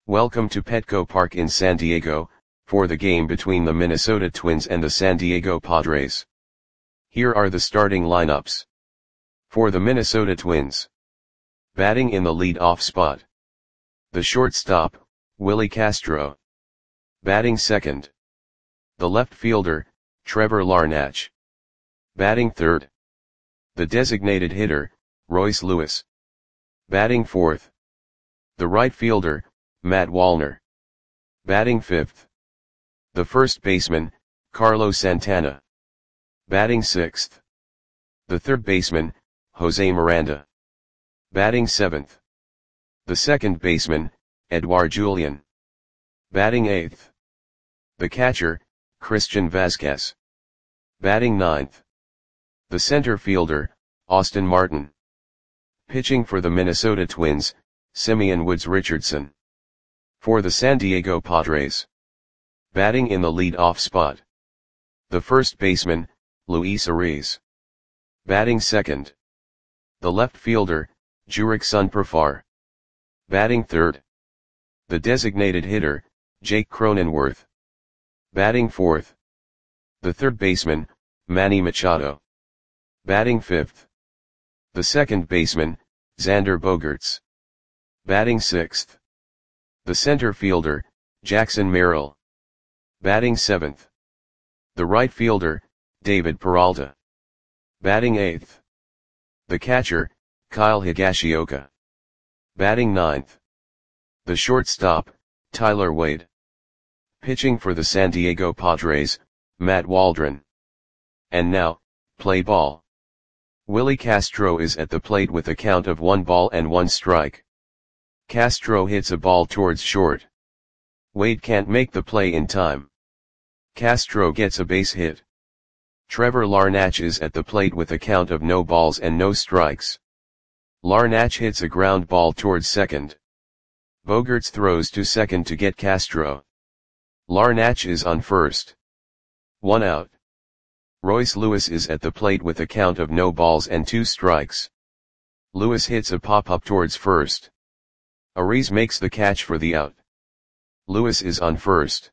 Welcome to Petco Park in San Diego, for the game between the Minnesota Twins and the San Diego Padres. Here are the starting lineups. For the Minnesota Twins. Batting in the lead-off spot. The shortstop, Willie Castro. Batting second. The left fielder, Trevor Larnach. Batting third. The designated hitter, Royce Lewis. Batting fourth. The right fielder, Matt Wallner. Batting fifth. The first baseman, Carlos Santana. Batting sixth. The third baseman, Jose Miranda. Batting seventh. The second baseman, Edouard Julien. Batting eighth. The catcher, Christian Vazquez. Batting ninth. The center fielder, Austin Martin. Pitching for the Minnesota Twins, Simeon Woods Richardson. For the San Diego Padres. Batting in the lead-off spot. The first baseman, Luis Ariz. Batting second. The left fielder, Jurickson Profar. Batting third. The designated hitter, Jake Cronenworth. Batting fourth. The third baseman, Manny Machado. Batting fifth. The second baseman, Xander Bogaerts. Batting sixth. The center fielder, Jackson Merrill. Batting seventh. The right fielder, David Peralta. Batting eighth. The catcher, Kyle Higashioka. Batting ninth. The shortstop, Tyler Wade. Pitching for the San Diego Padres, Matt Waldron. And now, play ball. Willie Castro is at the plate with a count of 1 strike. Castro hits a ball towards short. Wade can't make the play in time. Castro gets a base hit. Trevor Larnach is at the plate with a count of 0 strikes. Larnach hits a ground ball towards second. Bogaerts throws to second to get Castro. Larnach is on first. 1 out. Royce Lewis is at the plate with a count of 2 strikes. Lewis hits a pop-up towards first. Ariz makes the catch for the out. Lewis is on first.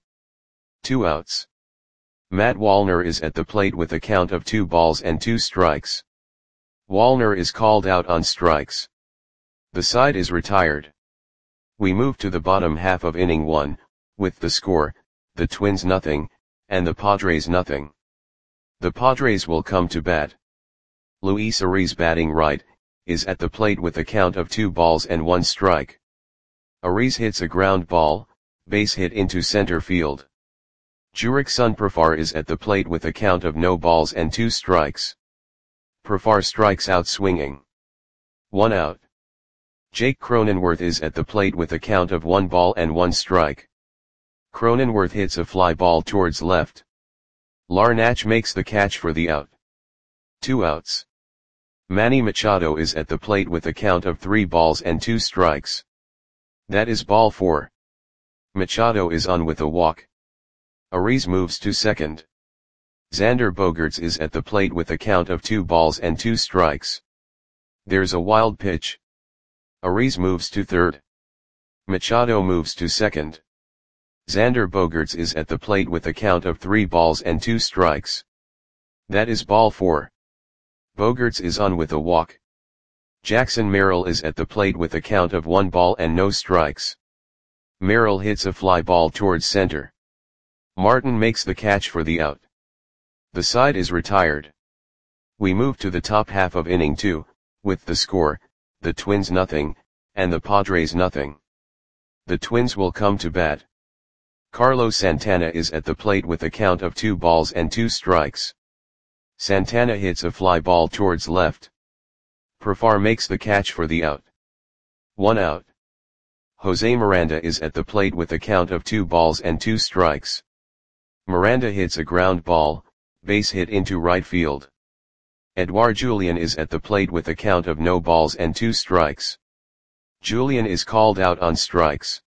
2 outs. Matt Wallner is at the plate with a count of 2 strikes. Wallner is called out on strikes. The side is retired. We move to the bottom half of inning 1, with the score, the Twins 0, and the Padres 0. The Padres will come to bat. Luis Ariz batting right, is at the plate with a count of 2 strike. Ariz hits a ground ball, base hit into center field. Jurickson Profar is at the plate with a count of 2 strikes. Profar strikes out swinging. 1 out. Jake Cronenworth is at the plate with a count of 1 strike. Cronenworth hits a fly ball towards left. Larnach makes the catch for the out. 2 outs. Manny Machado is at the plate with a count of 3 strikes. That is ball 4. Machado is on with a walk. Ariz moves to second. Xander Bogaerts is at the plate with a count of 2 strikes. There's a wild pitch. Ariz moves to third. Machado moves to second. Xander Bogaerts is at the plate with a count of 3 strikes. That is ball 4. Bogaerts is on with a walk. Jackson Merrill is at the plate with a count of 1 strikes. Merrill hits a fly ball towards center. Martin makes the catch for the out. The side is retired. We move to the top half of inning 2, with the score, the Twins 0, and the Padres 0. The Twins will come to bat. Carlos Santana is at the plate with a count of 2 strikes. Santana hits a fly ball towards left. Profar makes the catch for the out. 1 out. Jose Miranda is at the plate with a count of 2 strikes. Miranda hits a ground ball, base hit into right field. Edouard Julien is at the plate with a count of 2 strikes. Julien is called out on strikes.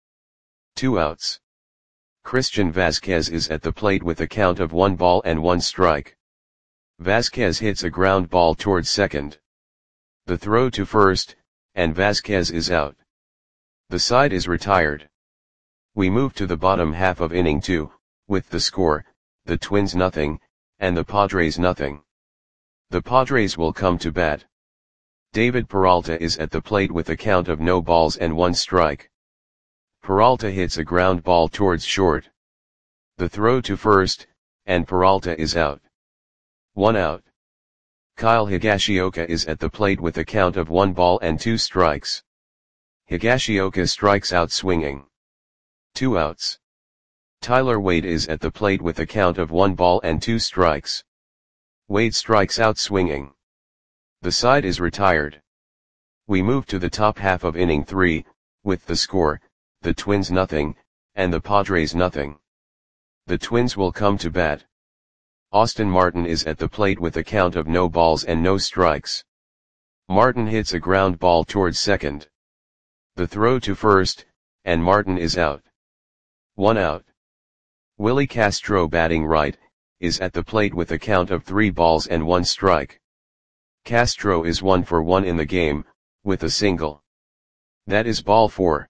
2 outs. Christian Vazquez is at the plate with a count of 1 strike. Vazquez hits a ground ball towards second. The throw to first, and Vazquez is out. The side is retired. We move to the bottom half of inning 2, with the score, the Twins nothing, and the Padres nothing. The Padres will come to bat. David Peralta is at the plate with a count of no balls and 1 strike. Peralta hits a ground ball towards short. The throw to first, and Peralta is out. 1 out. Kyle Higashioka is at the plate with a count of 1 ball and 2 strikes. Higashioka strikes out swinging. 2 outs. Tyler Wade is at the plate with a count of 1 ball and 2 strikes. Wade strikes out swinging. The side is retired. We move to the top half of inning 3, with the score, the Twins nothing, and the Padres nothing. The Twins will come to bat. Austin Martin is at the plate with a count of no balls and no strikes. Martin hits a ground ball towards second. The throw to first, and Martin is out. 1 out. Willie Castro, batting right, is at the plate with a count of 3 balls and 1 strike. Castro is 1 for 1 in the game, with a single. That is ball 4.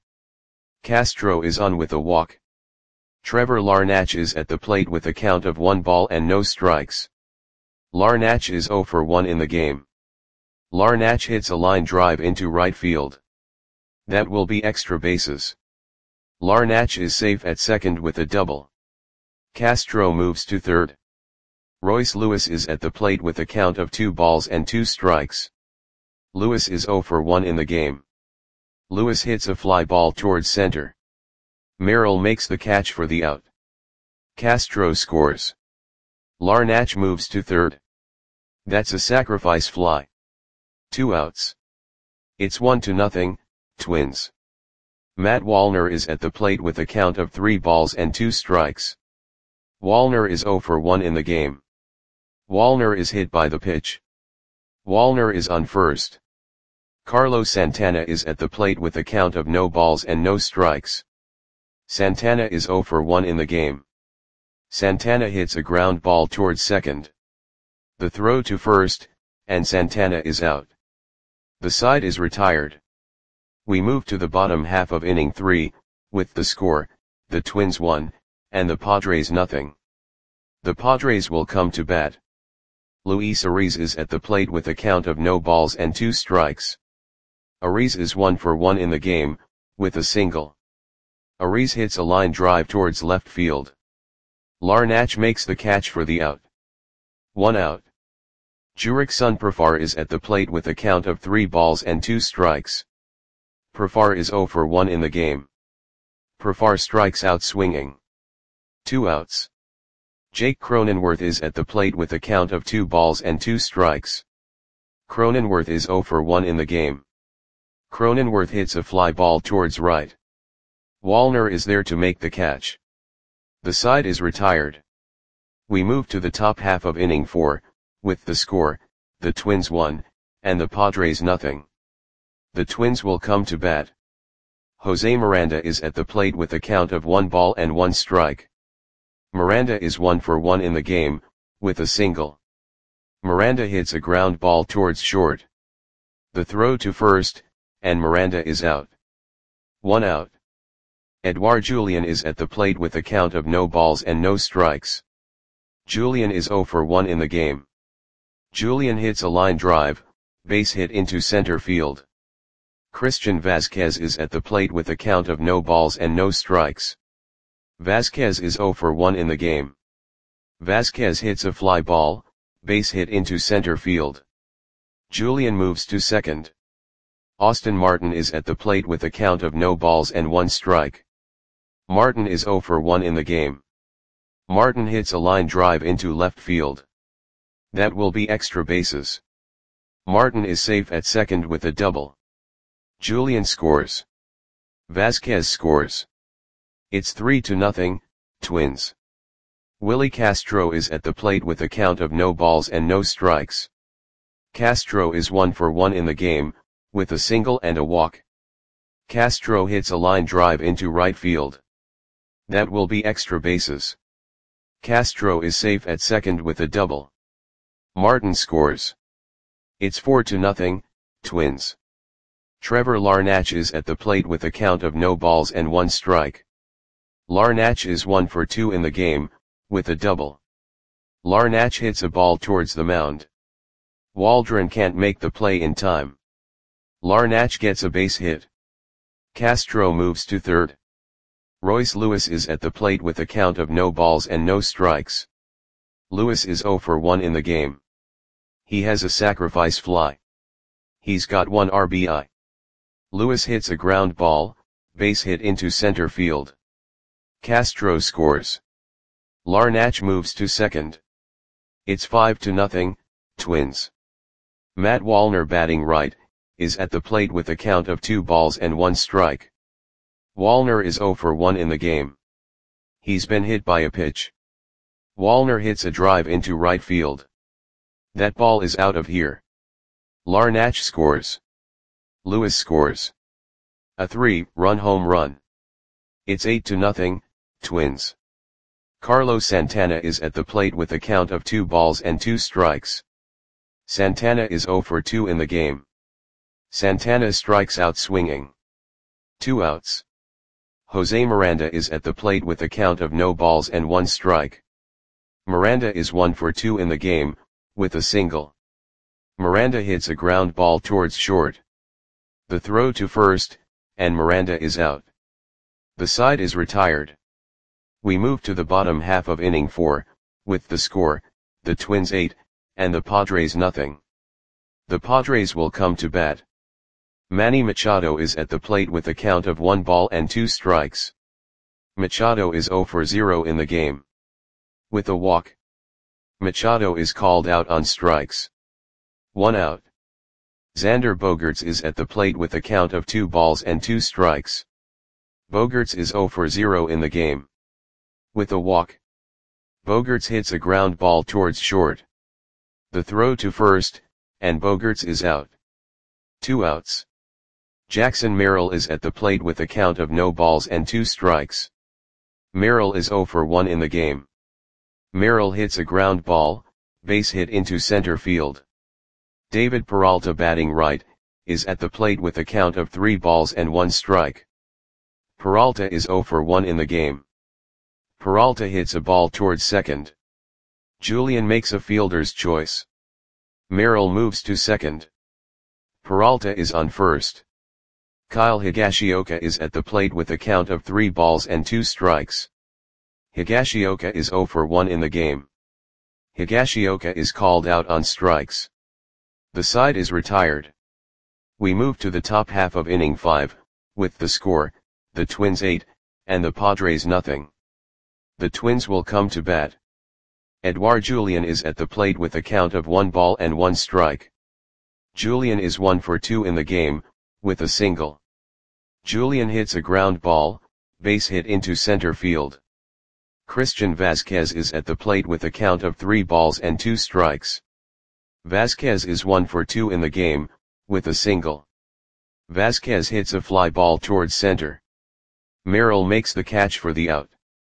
Castro is on with a walk. Trevor Larnach is at the plate with a count of 1 ball and no strikes. Larnach is 0 for 1 in the game. Larnach hits a line drive into right field. That will be extra bases. Larnach is safe at second with a double. Castro moves to third. Royce Lewis is at the plate with a count of 2 balls and 2 strikes. Lewis is 0 for 1 in the game. Lewis hits a fly ball towards center. Merrill makes the catch for the out. Castro scores. Larnach moves to third. That's a sacrifice fly. 2 outs. It's 1-0, Twins. Matt Wallner is at the plate with a count of 3 balls and 2 strikes. Wallner is 0 for 1 in the game. Wallner is hit by the pitch. Wallner is on first. Carlos Santana is at the plate with a count of no balls and no strikes. Santana is 0 for 1 in the game. Santana hits a ground ball towards second. The throw to first, and Santana is out. The side is retired. We move to the bottom half of inning 3, with the score, the Twins 1, and the Padres nothing. The Padres will come to bat. Luis Ariz is at the plate with a count of no balls and 2 strikes. Ariz is 1 for 1 in the game, with a single. Ariz hits a line drive towards left field. Larnach makes the catch for the out. 1 out. Jurickson Profar is at the plate with a count of 3 balls and 2 strikes. Profar is 0 for 1 in the game. Profar strikes out swinging. 2 outs. Jake Cronenworth is at the plate with a count of 2 balls and 2 strikes. Cronenworth is 0 for 1 in the game. Cronenworth hits a fly ball towards right. Wallner is there to make the catch. The side is retired. We move to the top half of inning 4, with the score, the Twins 1, and the Padres nothing. The Twins will come to bat. Jose Miranda is at the plate with a count of 1 ball and 1 strike. Miranda is 1 for 1 in the game, with a single. Miranda hits a ground ball towards short. The throw to first, and Miranda is out. 1 out. Edouard Julien is at the plate with a count of no balls and no strikes. Julien is 0 for 1 in the game. Julien hits a line drive, base hit into center field. Christian Vázquez is at the plate with a count of no balls and no strikes. Vázquez is 0 for 1 in the game. Vázquez hits a fly ball, base hit into center field. Julien moves to second. Austin Martin is at the plate with a count of no balls and 1 strike. Martin is 0 for 1 in the game. Martin hits a line drive into left field. That will be extra bases. Martin is safe at second with a double. Julien scores. Vázquez scores. It's 3-0, Twins. Willie Castro is at the plate with a count of no balls and no strikes. Castro is 1 for 1 in the game, with a single and a walk. Castro hits a line drive into right field. That will be extra bases. Castro is safe at second with a double. Martin scores. It's 4-0, Twins. Trevor Larnach is at the plate with a count of no balls and 1 strike. Larnach is 1 for 2 in the game, with a double. Larnach hits a ball towards the mound. Waldron can't make the play in time. Larnach gets a base hit. Castro moves to third. Royce Lewis is at the plate with a count of no balls and no strikes. Lewis is 0 for 1 in the game. He has a sacrifice fly. He's got 1 RBI. Lewis hits a ground ball, base hit into center field. Castro scores. Larnach moves to second. It's 5-0, Twins. Matt Wallner, batting right, is at the plate with a count of 2 balls and 1 strike. Wallner is 0 for 1 in the game. He's been hit by a pitch. Wallner hits a drive into right field. That ball is out of here. Larnach scores. Lewis scores. A 3-run home run. It's 8-0, Twins. Carlos Santana is at the plate with a count of 2 balls and 2 strikes. Santana is 0 for 2 in the game. Santana strikes out swinging. 2 outs. Jose Miranda is at the plate with a count of no balls and 1 strike. Miranda is 1 for 2 in the game, with a single. Miranda hits a ground ball towards short. The throw to first, and Miranda is out. The side is retired. We move to the bottom half of inning 4, with the score, the Twins 8, and the Padres nothing. The Padres will come to bat. Manny Machado is at the plate with a count of 1 ball and 2 strikes. Machado is 0 for 0 in the game. With a walk. Machado is called out on strikes. 1 out. Xander Bogaerts is at the plate with a count of 2 balls and 2 strikes. Bogaerts is 0 for 0 in the game. With a walk. Bogaerts hits a ground ball towards short. The throw to first, and Bogaerts is out. 2 outs. Jackson Merrill is at the plate with a count of no balls and 2 strikes. Merrill is 0 for 1 in the game. Merrill hits a ground ball, base hit into center field. David Peralta, batting right, is at the plate with a count of 3 balls and 1 strike. Peralta is 0 for 1 in the game. Peralta hits a ball towards second. Julian makes a fielder's choice. Merrill moves to second. Peralta is on first. Kyle Higashioka is at the plate with a count of 3 balls and 2 strikes. Higashioka is 0 for 1 in the game. Higashioka is called out on strikes. The side is retired. We move to the top half of inning 5, with the score, the Twins 8, and the Padres nothing. The Twins will come to bat. Edouard Julien is at the plate with a count of 1 ball and 1 strike. Julien is 1 for 2 in the game, with a single. Julien hits a ground ball, base hit into center field. Christian Vazquez is at the plate with a count of 3 balls and 2 strikes. Vazquez is 1 for 2 in the game, with a single. Vazquez hits a fly ball towards center. Merrill makes the catch for the out.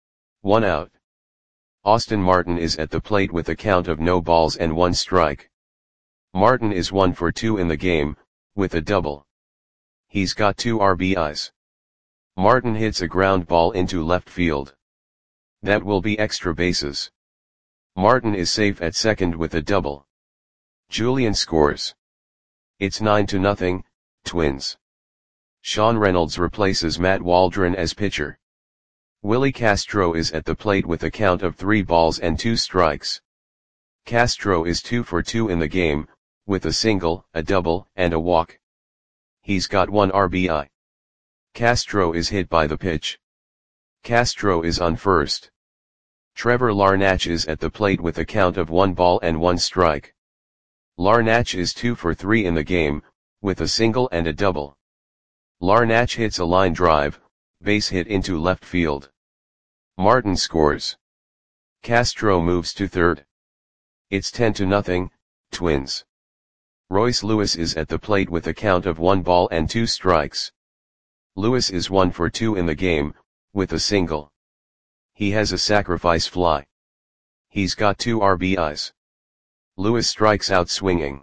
1 out. Austin Martin is at the plate with a count of no balls and 1 strike. Martin is 1 for 2 in the game, with a double. He's got 2 RBIs. Martin hits a ground ball into left field. That will be extra bases. Martin is safe at second with a double. Julien scores. It's 9-0, Twins. Sean Reynolds replaces Matt Waldron as pitcher. Willie Castro is at the plate with a count of 3 balls and 2 strikes. Castro is 2 for 2 in the game, with a single, a double, and a walk. He's got 1 RBI. Castro is hit by the pitch. Castro is on first. Trevor Larnach is at the plate with a count of 1 ball and 1 strike. Larnach is 2 for 3 in the game, with a single and a double. Larnach hits a line drive, base hit into left field. Martin scores. Castro moves to third. It's 10-0, Twins. Royce Lewis is at the plate with a count of 1 ball and 2 strikes. Lewis is 1 for 2 in the game, with a single. He has a sacrifice fly. He's got 2 RBIs. Lewis strikes out swinging.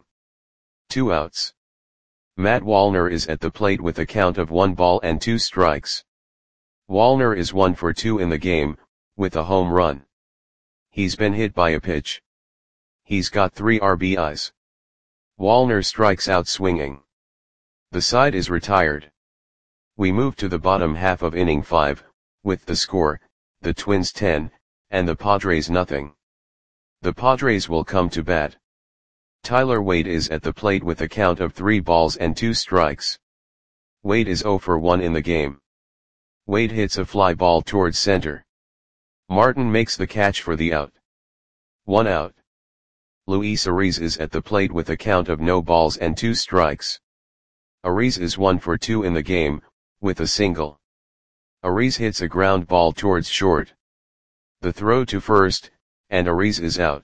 2 outs. Matt Wallner is at the plate with a count of 1 ball and 2 strikes. Wallner is 1 for 2 in the game, with a home run. He's been hit by a pitch. He's got 3 RBIs. Wallner strikes out swinging. The side is retired. We move to the bottom half of inning 5, with the score, the Twins 10, and the Padres nothing. The Padres will come to bat. Tyler Wade is at the plate with a count of 3 balls and 2 strikes. Wade is 0 for 1 in the game. Wade hits a fly ball towards center. Martin makes the catch for the out. 1 out. Luis Ariz is at the plate with a count of no balls and 2 strikes. Ariz is 1 for 2 in the game, with a single. Ariz hits a ground ball towards short. The throw to first, and Ariz is out.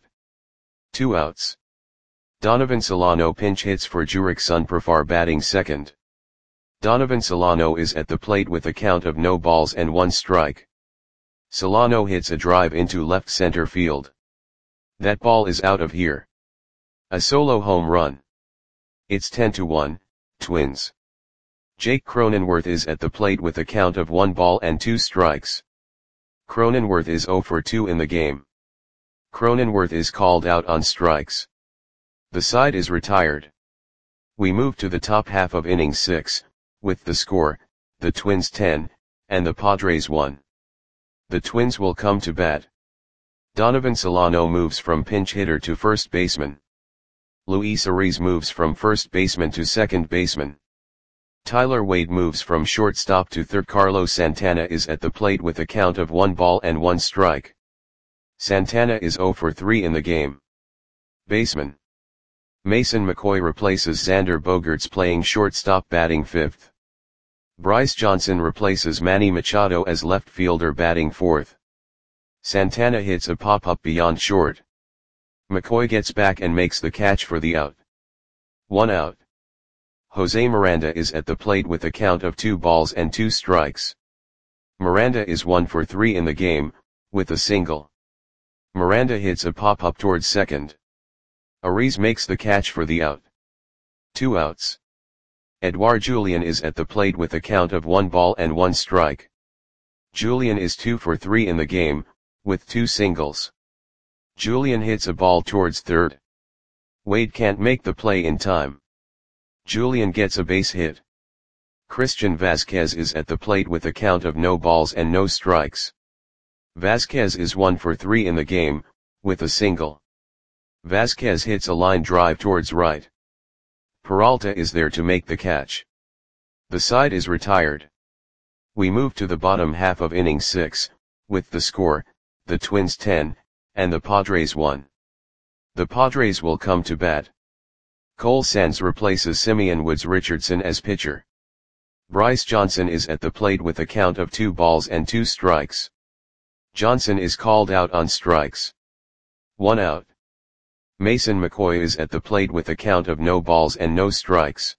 2 outs. Donovan Solano pinch hits for Jurickson Profar batting second. Donovan Solano is at the plate with a count of no balls and 1 strike. Solano hits a drive into left center field. That ball is out of here. A solo home run. It's 10-1, Twins. Jake Cronenworth is at the plate with a count of 1 ball and 2 strikes. Cronenworth is 0 for 2 in the game. Cronenworth is called out on strikes. The side is retired. We move to the top half of inning 6, with the score, the Twins 10, and the Padres 1. The Twins will come to bat. Donovan Solano moves from pinch hitter to first baseman. Luis Ariz moves from first baseman to second baseman. Tyler Wade moves from shortstop to third. Carlos Santana is at the plate with a count of 1 ball and 1 strike. Santana is 0 for 3 in the game. Baseman. Mason McCoy replaces Xander Bogaerts playing shortstop batting 5th. Bryce Johnson replaces Manny Machado as left fielder batting 4th. Santana hits a pop-up beyond short. McCoy gets back and makes the catch for the out. 1 out. Jose Miranda is at the plate with a count of 2 balls and 2 strikes. Miranda is 1 for 3 in the game, with a single. Miranda hits a pop-up towards second. Ariz makes the catch for the out. 2 outs. Edouard Julien is at the plate with a count of 1 ball and 1 strike. Julien is 2 for 3 in the game, with 2 singles. Julien hits a ball towards third. Wade can't make the play in time. Julien gets a base hit. Christian Vazquez is at the plate with a count of no balls and no strikes. Vazquez is 1 for 3 in the game, with a single. Vazquez hits a line drive towards right. Peralta is there to make the catch. The side is retired. We move to the bottom half of inning 6, with the score, the Twins 10, and the Padres 1. The Padres will come to bat. Cole Sands replaces Simeon Woods Richardson as pitcher. Bryce Johnson is at the plate with a count of 2 balls and 2 strikes. Johnson is called out on strikes. 1 out. Mason McCoy is at the plate with a count of no balls and no strikes.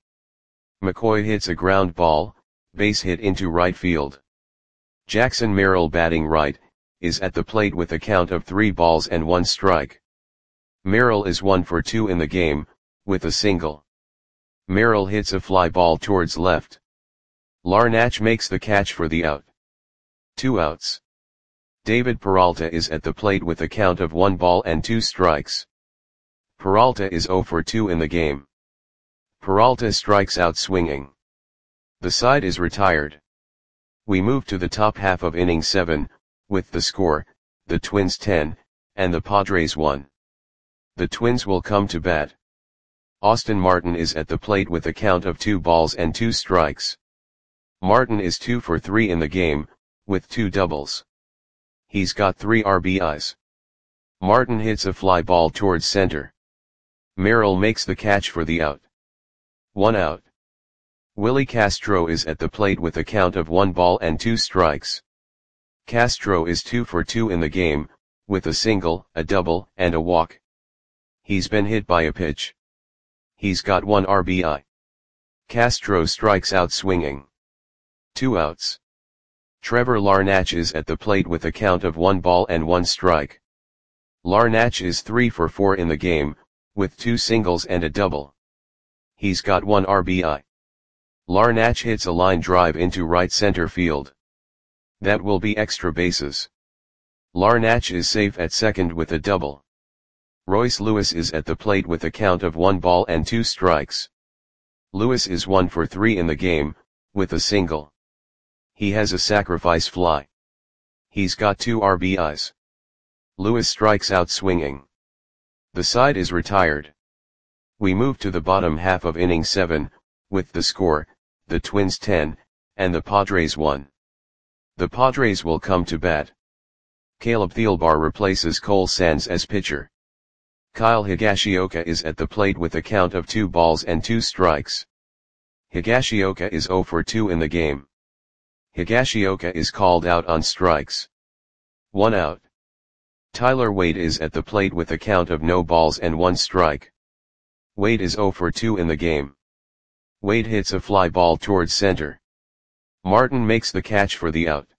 McCoy hits a ground ball, base hit into right field. Jackson Merrill batting right, is at the plate with a count of 3 balls and 1 strike. Merrill is 1 for 2 in the game, with a single. Merrill hits a fly ball towards left. Larnach makes the catch for the out. 2 outs. David Peralta is at the plate with a count of 1 ball and 2 strikes. Peralta is 0 for 2 in the game. Peralta strikes out swinging. The side is retired. We move to the top half of inning 7, with the score, the Twins 10, and the Padres 1. The Twins will come to bat. Austin Martin is at the plate with a count of 2 balls and 2 strikes. Martin is 2 for 3 in the game, with 2 doubles. He's got 3 RBIs. Martin hits a fly ball towards center. Merrill makes the catch for the out. 1 out. Willie Castro is at the plate with a count of 1 ball and 2 strikes. Castro is 2 for 2 in the game, with a single, a double, and a walk. He's been hit by a pitch. He's got 1 RBI. Castro strikes out swinging. 2 outs. Trevor Larnach is at the plate with a count of 1 ball and 1 strike. Larnach is 3 for 4 in the game, with 2 singles and a double. He's got 1 RBI. Larnach hits a line drive into right center field. That will be extra bases. Larnach is safe at second with a double. Royce Lewis is at the plate with a count of 1 ball and 2 strikes. Lewis is 1 for 3 in the game, with a single. He has a sacrifice fly. He's got 2 RBIs. Lewis strikes out swinging. The side is retired. We move to the bottom half of inning 7, with the score, the Twins 10, and the Padres 1. The Padres will come to bat. Caleb Thielbar replaces Cole Sands as pitcher. Kyle Higashioka is at the plate with a count of 2 balls and 2 strikes. Higashioka is 0 for 2 in the game. Higashioka is called out on strikes. 1 out. Tyler Wade is at the plate with a count of no balls and 1 strike. Wade is 0 for 2 in the game. Wade hits a fly ball towards center. Martin makes the catch for the out.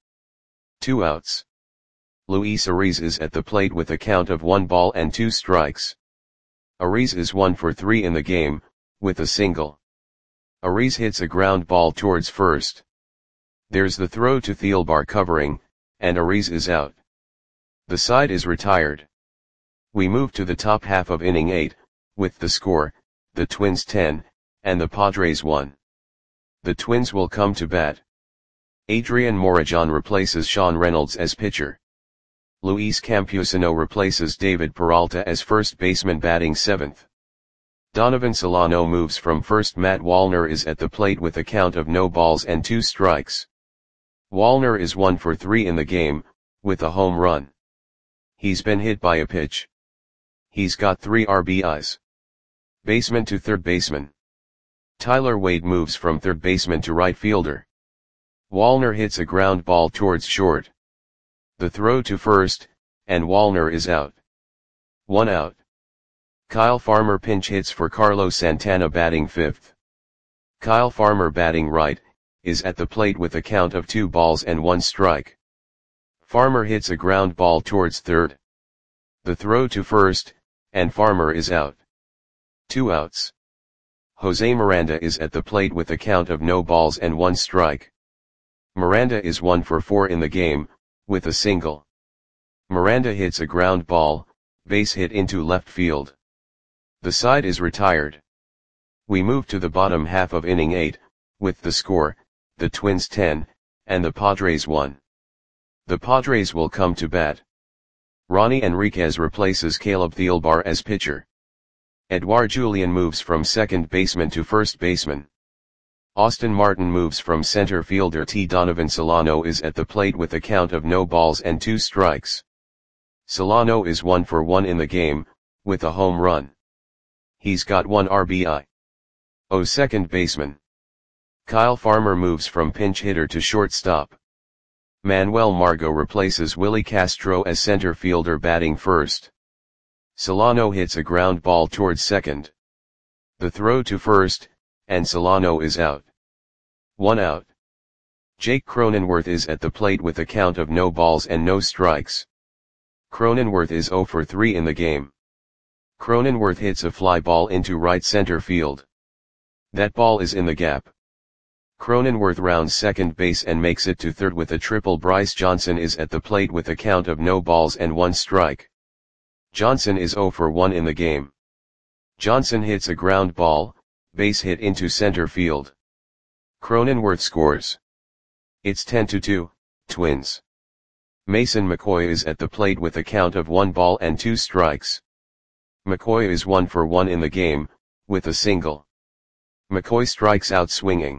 2 outs. Luis Ariz is at the plate with a count of 1 ball and 2 strikes. Ariz is 1 for 3 in the game, with a single. Ariz hits a ground ball towards first. There's the throw to Thielbar covering, and Ariz is out. The side is retired. We move to the top half of inning 8, with the score, the Twins 10, and the Padres 1. The Twins will come to bat. Adrian Morejon replaces Sean Reynolds as pitcher. Luis Campusano replaces David Peralta as first baseman batting 7th. Donovan Solano moves from first. Matt Wallner is at the plate with a count of no balls and 2 strikes. Wallner is 1 for 3 in the game, with a home run. He's been hit by a pitch. He's got 3 RBIs. Baseman to third baseman. Tyler Wade moves from third baseman to right fielder. Wallner hits a ground ball towards short. The throw to first, and Wallner is out. 1 out. Kyle Farmer pinch hits for Carlos Santana batting 5th. Kyle Farmer batting right, is at the plate with a count of 2 balls and 1 strike. Farmer hits a ground ball towards third. The throw to first, and Farmer is out. 2 outs. Jose Miranda is at the plate with a count of no balls and 1 strike. Miranda is 1 for 4 in the game, with a single. Miranda hits a ground ball, base hit into left field. The side is retired. We move to the bottom half of inning 8, with the score, the Twins 10, and the Padres 1. The Padres will come to bat. Ronnie Enriquez replaces Caleb Thielbar as pitcher. Edouard Julien moves from second baseman to first baseman. Austin Martin moves from center fielder. Donovan Solano is at the plate with a count of no balls and 2 strikes. Solano is 1 for 1 in the game, with a home run. He's got 1 RBI. Second baseman. Kyle Farmer moves from pinch hitter to shortstop. Manuel Margot replaces Willie Castro as center fielder batting first. Solano hits a ground ball towards second. The throw to first, and Solano is out. 1 out. Jake Cronenworth is at the plate with a count of no balls and no strikes. Cronenworth is 0 for 3 in the game. Cronenworth hits a fly ball into right center field. That ball is in the gap. Cronenworth rounds second base and makes it to third with a triple. Bryce Johnson is at the plate with a count of no balls and 1 strike. Johnson is 0 for 1 in the game. Johnson hits a ground ball, base hit into center field. Cronenworth scores. It's 10-2, Twins. Mason McCoy is at the plate with a count of 1 ball and 2 strikes. McCoy is 1 for 1 in the game, with a single. McCoy strikes out swinging.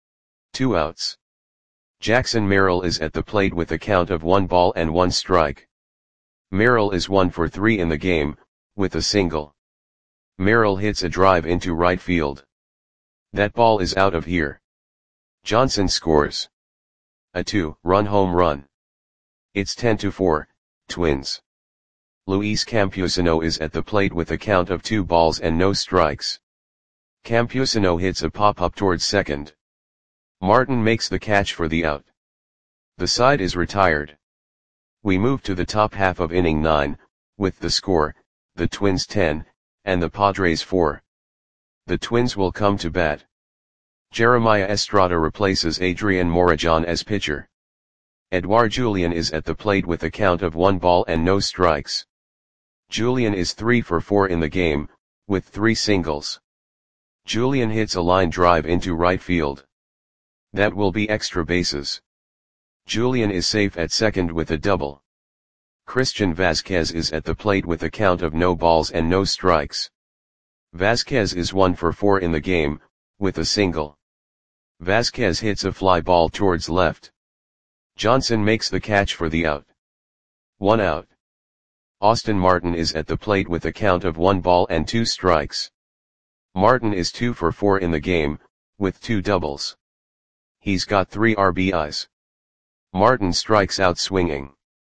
2 outs. Jackson Merrill is at the plate with a count of 1 ball and 1 strike. Merrill is 1 for 3 in the game, with a single. Merrill hits a drive into right field. That ball is out of here. Johnson scores a 2-run home run. It's 10-4, Twins. Luis Campusano is at the plate with a count of 2 balls and no strikes. Campusano hits a pop-up towards second. Martin makes the catch for the out. The side is retired. We move to the top half of inning 9, with the score, the Twins 10, and the Padres 4. The Twins will come to bat. Jeremiah Estrada replaces Adrian Morejon as pitcher. Edouard Julien is at the plate with a count of 1 ball and no strikes. Julien is 3 for 4 in the game, with 3 singles. Julien hits a line drive into right field. That will be extra bases. Julien is safe at second with a double. Christian Vázquez is at the plate with a count of no balls and no strikes. Vázquez is 1 for 4 in the game, with a single. Vázquez hits a fly ball towards left. Johnson makes the catch for the out. 1 out. Austin Martin is at the plate with a count of 1 ball and 2 strikes. Martin is 2 for 4 in the game, with 2 doubles. He's got 3 RBIs. Martin strikes out swinging.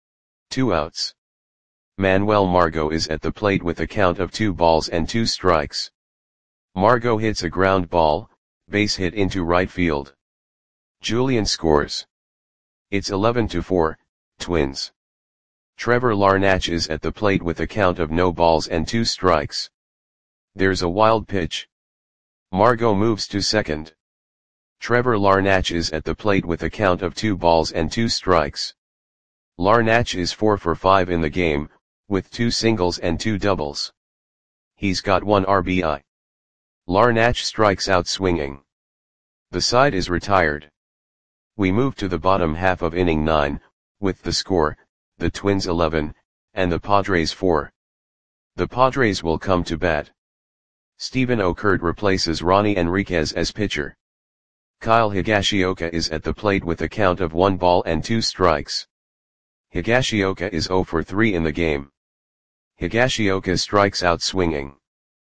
2 outs. Manuel Margot is at the plate with a count of 2 balls and 2 strikes. Margot hits a ground ball, base hit into right field. Julien scores. It's 11-4, Twins. Trevor Larnach is at the plate with a count of no balls and 2 strikes. There's a wild pitch. Margot moves to second. Trevor Larnach is at the plate with a count of 2 balls and 2 strikes. Larnach is 4 for 5 in the game, with 2 singles and 2 doubles. He's got 1 RBI. Larnach strikes out swinging. The side is retired. We move to the bottom half of inning 9, with the score, the Twins 11, and the Padres 4. The Padres will come to bat. Steven Okert replaces Ronnie Enriquez as pitcher. Kyle Higashioka is at the plate with a count of 1 ball and 2 strikes. Higashioka is 0 for 3 in the game. Higashioka strikes out swinging.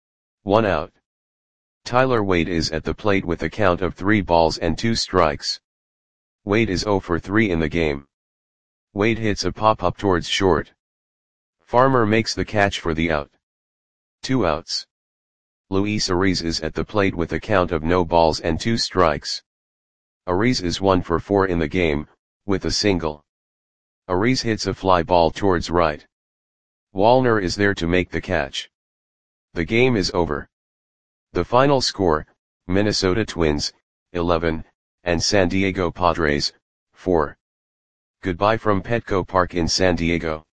1 out. Tyler Wade is at the plate with a count of 3 balls and 2 strikes. Wade is 0 for 3 in the game. Wade hits a pop-up towards short. Farmer makes the catch for the out. 2 outs. Luis Ariz is at the plate with a count of no balls and 2 strikes. Ariz is 1 for 4 in the game, with a single. Ariz hits a fly ball towards right. Wallner is there to make the catch. The game is over. The final score, Minnesota Twins, 11, and San Diego Padres, 4. Goodbye from Petco Park in San Diego.